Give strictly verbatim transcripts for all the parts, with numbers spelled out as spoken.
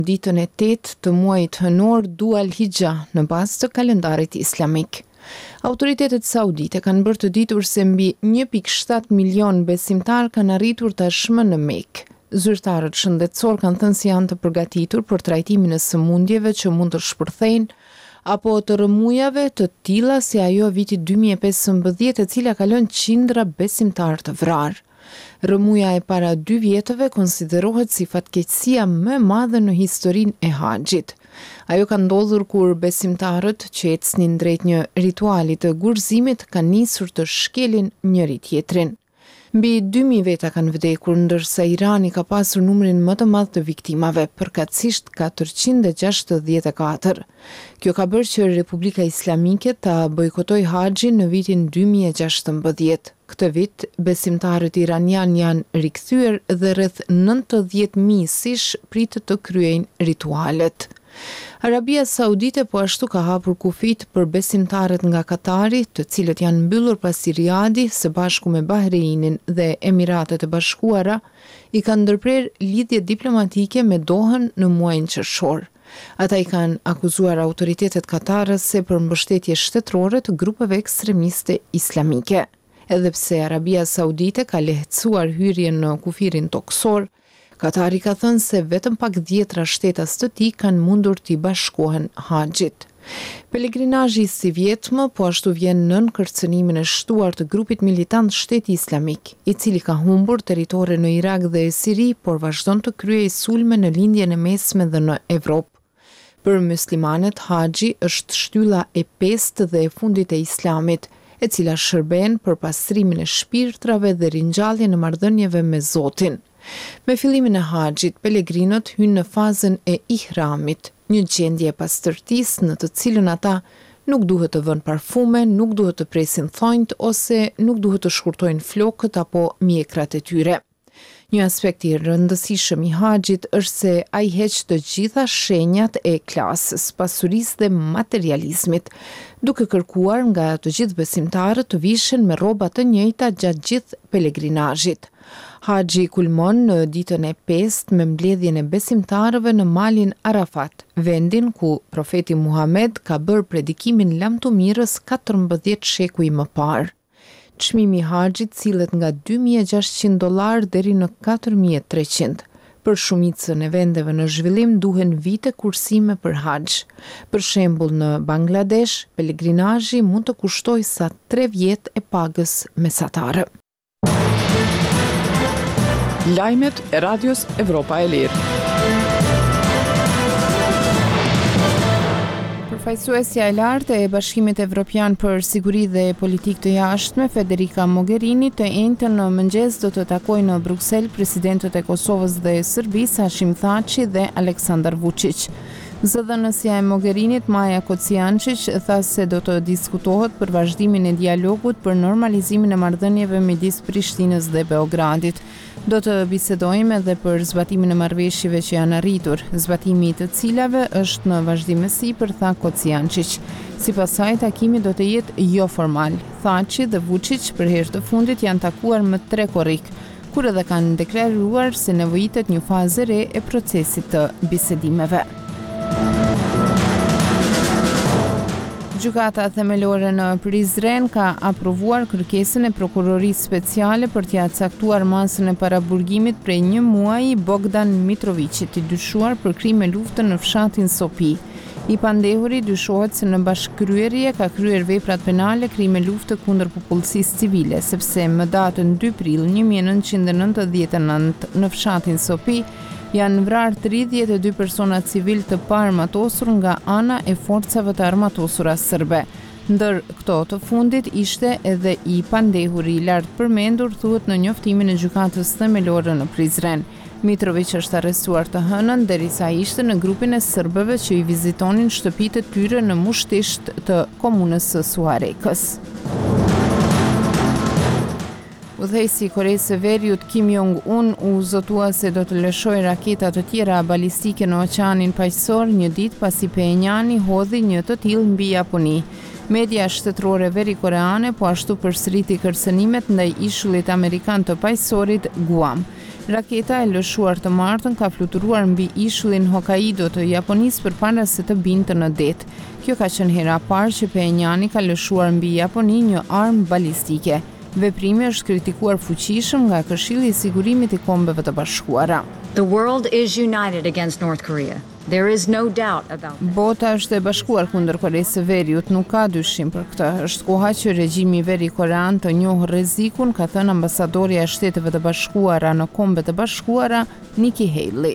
ditën e tetë të muajit hënor Dhul Hijja në bazë të kalendarit islamik. Autoritetet saudite kanë bërë të ditur se mbi një pikë shtat milion besimtar kanë arritur tashmë në Mekë. Zyrtarët shëndetësor kanë thënë se janë të përgatitur për trajtimin e sëmundjeve që mund të shpërthejnë apo të rëmujave të tilla si ajo e vitit dy mijë e pesëmbëdhjetë, e cila ka lënë qindra besimtar të vrarë. Rëmuja e para dy vjetëve konsiderohet si fatkeqësia më e madhe në historinë e haxhit. Ajo ka ndodhur kur besimtarët që ecnin drejt një rituali të gurzimit kanë nisur të shkelin njëri tjetrin. Mbi dy mijë veta kanë vdekur, ndërsa Irani ka pasur numrin më të madh të viktimave, përkatësisht katërqind e gjashtëdhjetë e katër. Kjo ka bërë që Republika Islamike ta bojkotojë haxhin në vitin dy mijë e gjashtëmbëdhjetë. Këtë vit, besimtarët iranian janë rikthyer dhe rreth nëntëdhjetë mijë sish pritet të kryejnë ritualet. Arabia Saudite po ashtu ka hapur kufit për besimtarët nga Katari, të cilët janë mbyllur pasi Riadi, së bashku me Bahreinin dhe Emiratet e Bashkuara, i kanë ndërprer lidhje diplomatike me Dohën në muajin qershor. Ata i kanë akuzuar autoritetet katarëse për mbështetje shtetërore të grupeve ekstremiste islamike. Edhe pse Arabia Saudite ka lehtësuar hyrjen në kufirin toksor, Katari ka thënë se vetëm pak dhjetra shtetas të tij kanë mundur t'i bashkohen haxhit. Pelegrinazhi si vjetmë po ashtu vjen nën kërcënimin e shtuar të grupit militant Shteti Islamik, i cili ka humbur territore në Irak dhe Siri, por vazhdon të kryejë sulme në lindjen e mesme dhe në Evropë. Për muslimanët, haxhi është shtylla e pestë dhe e fundit e Islamit, e cila shërben për pastrimin e shpirtrave dhe ringjalljen e marrëdhënieve me Zotin. Me fillimin e haxhit, pelegrinët hynë në fazën e ihramit, një gjendje e pastërtisë në të cilën ata nuk duhet të vënë parfume, nuk duhet të presin thonjt ose nuk duhet të shkurtojnë flokët apo mjekrat e tyre. Një aspekt i rëndësishëm i haxhit është se ai heq të gjitha shenjat e klasës, pasurisë dhe materializmit, duke kërkuar nga të gjithë besimtarët të vishen me rroba të njëjta gjatë gjithë pelegrinazhit. Haxhi kulmon në ditën e pestë me mbledhjen e besimtarëve në malin Arafat, vendin ku profeti Muhammed ka bërë predikimin lamtumirës katërmbëdhjetë shekuj më parë. Çmimi i haxhit sillet nga dy mijë e gjashtëqind dollar deri në katër mijë e treqind. Për shumicën e vendeve në zhvillim duhen vite kursime për haxh. Për shembull, në Bangladesh, pelegrinazhi mund të kushtojë sa tre vjet e pagës mesatare. Lajmet e Radios Evropa e Lirë. Përfaqësuesja e lartë e Bashkimit Evropian për Siguri dhe Politikë të Jashtme, Federica Mogherini, të njëjtën në mëngjes do të takojë në Bruksel presidentët e Kosovës dhe Serbisë, Hashim Thaçi dhe Aleksandar Vučić. Zëdhënësja e Mogherinit, Maja Kocijančić, tha se do të diskutohet për vazhdimin e dialogut për normalizimin e marrëdhënieve midis Prishtinës dhe Beogradit. Do të bisedojmë edhe për zbatimin e marrëveshjeve që janë arritur, zbatimi i të cilave është në vazhdimësi, për tha Kocijančić. Sipas saj, takimi do të jetë jo formal. Thaçi dhe Vučić për herë të fundit janë takuar më tre korrik, kur edhe kanë deklaruar se nevojitet një fazë re e procesit të bisedimeve. Gjykata themelore në Prizren ka aprovuar kërkesën e prokurorisë speciale për t'ia caktuar masën e paraburgimit prej një muaji Bogdan Mitrovicit, i dyshuar për krime lufte në fshatin Sopi. I pandehuri dyshohet se në bashkëkryerje ka kryer veprat penale krime lufte kundër popullsisë civile, sepse më datën dy prill një mijë e nëntëqind e nëntëdhjetë e nëntë në fshatin Sopi janë vrarë tridhjetë e dy persona civil të paarmatosur nga ana e forcave të armatosura serbe. Ndër këto të fundit ishte edhe i pandehuri i lartë përmendur, thuhet në njoftimin e gjykatës themelore në Prizren. Mitrović është arrestuar të hënën derisa ishte në grupin e serbëve që i vizitonin shtëpitë e tyre në Mushtisht të komunës së Suarekës. Udhëheqësi i Koreas së Veriut Kim Jong-un u zotua se do të lëshojë raketa të tjera balistike në Oqeanin Paqësor një ditë pasi Pyongyang hodhi një të tillë mbi Japoni. Media shtetërore verikoreane po ashtu përsëriti kërcënimet ndaj ishullit amerikan të paqësorit Guam. Raketa e lëshuar të martën ka fluturuar mbi ishullin Hokkaido të Japonisë përpara se të binte në det. Kjo ka qenë hera e parë që Pyongyang ka lëshuar mbi Japoni një armë balistike. Veprimi është kritikuar fuqishëm nga Këshilli i Sigurimit i Kombeve të Bashkuara. The world is united against North Korea. There is no doubt about that. Bota është e bashkuar kundër Koresë së Veriut, nuk ka dyshim për këtë. Është koha që regjimi i veri korean të njohë rrezikun, ka thënë ambasadorja e Shteteve të Bashkuara në Kombet e Bashkuara, Nikki Haley.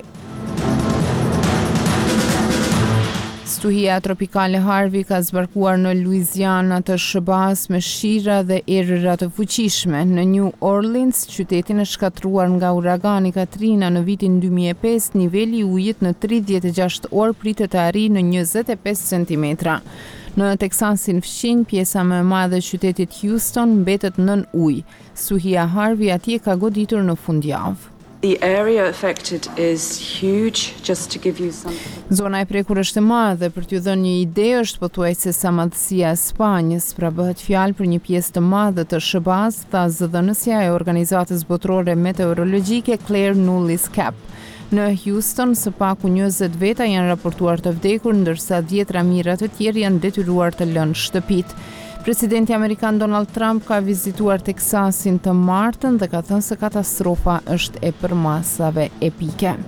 Stuhia tropikale Harvey ka zbarkuar në Louisiana të Sh B A-s me shira dhe erëra të fuqishme. Në New Orleans, qytetin e shkatruar nga uragani Katrina në vitin dy mijë e pesë, niveli i ujit në tridhjetë e gjashtë orë pritet të arrijë në njëzet e pesë centimetra. Në Teksasin fqinj, pjesa më e madhe e qytetit Houston mbetet nën ujë. Stuhia Harvey atje ka goditur në fundjavë. The area affected is huge, just to give you some. Zona e prekur është e madhe, për t'ju dhënë një ide është pothuajse sa madhësia e Spanjës, pra bëhet fjalë për një pjesë të madhe të Sh B A-s, tha zëdhënësja e Organizatës Botërore Meteorologjike Claire Nulis Cap. Në Houston, së paku njëzet veta janë raportuar të vdekur, ndërsa dhjetra mijëra të tjerë janë detyruar të lënë shtëpitë. Presidenti Amerikan Donald Trump ka vizituar Teksasin të martën dhe ka thënë se katastrofa është e përmasave epike.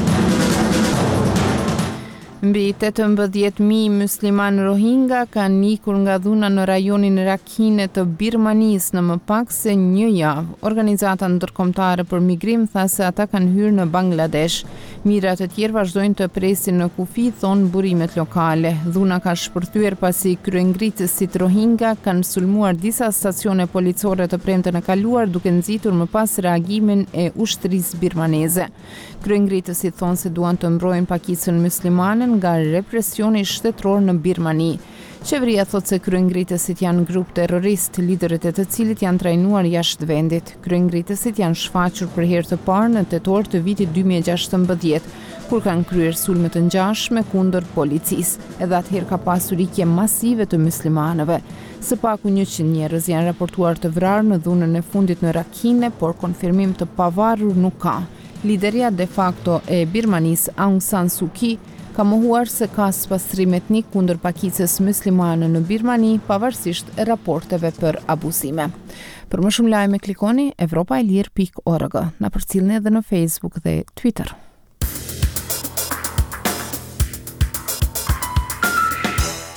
Mbi tetëmbëdhjetë mijë musliman Rohingya kanë ikur nga dhuna në rajonin Rakhine të Birmanisë në më pak se një javë. Organizata ndërkombëtare për migrim tha se ata kanë hyrë në Bangladesh. Mijëra të tjerë vazhdojnë të presin në kufi, thonë burimet lokale. Dhuna ka shpërthyer pasi kryengritësit Rohingya kanë sulmuar disa stacione policore të premten e kaluar, duke nxitur më pas reagimin e ushtrisë birmaneze. Kryengritësit thonë se duan të mbrojnë pakicën muslimane nga represioni shtetëror në Birmani. Qeveria thotë se kryengritësit janë grup terrorist, liderët e të cilit janë trajnuar jashtë vendit. Kryengritësit janë shfaqur për herë të parë në tetor të vitit dy mijë e gjashtëmbëdhjetë, kur kanë kryer sulme të ngjashme kundër policisë. Edhe atëherë ka pasur ikje masive të muslimanëve. Së paku njëqind njerëz janë raportuar të vrarë në dhunën e fundit në Rakhine, por konfirmim të pavarur nuk ka. Liderja de facto e Birmanisë Aung San Suu Kyi ka mohuar se ka spastrim etnik kundër pakicës muslimane në Birmani, pavarësisht e raporteve për abuzime. Për më shumë lajme klikoni evropa e lirë pikë org. Na përcjellni edhe në Facebook dhe Twitter.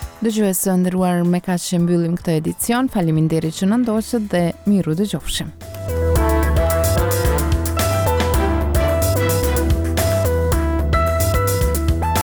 Dëgjues të nderuar, me kaq që mbyllim këtë edicion. Faleminderit që na ndoqët dhe miru dëgjofshim.